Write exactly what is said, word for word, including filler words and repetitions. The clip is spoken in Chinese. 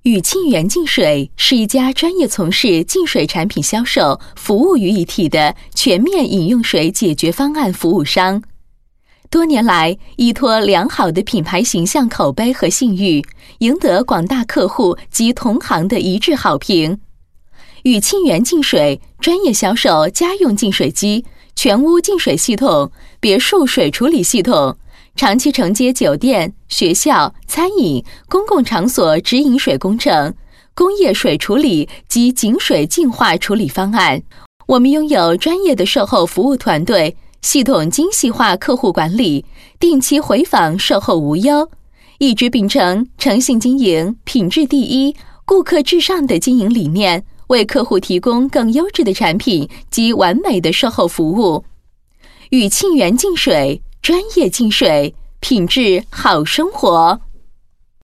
宇沁园净水是一家专业从事净水产品销售、服务于一体的全面饮用水解决方案服务商。多年来，依托良好的品牌形象、口碑和信誉，赢得广大客户及同行的一致好评。宇沁园净水专业销售家用净水机、全屋净水系统、别墅水处理系统，长期承接酒店、学校、餐饮、公共场所直饮水工程、工业水处理及井水净化处理方案。我们拥有专业的售后服务团队，系统精细化客户管理，定期回访售后无忧，一直秉承诚信经营、品质第一、顾客至上的经营理念，为客户提供更优质的产品及完美的售后服务。宇沁园净水，专业净水，品质好生活。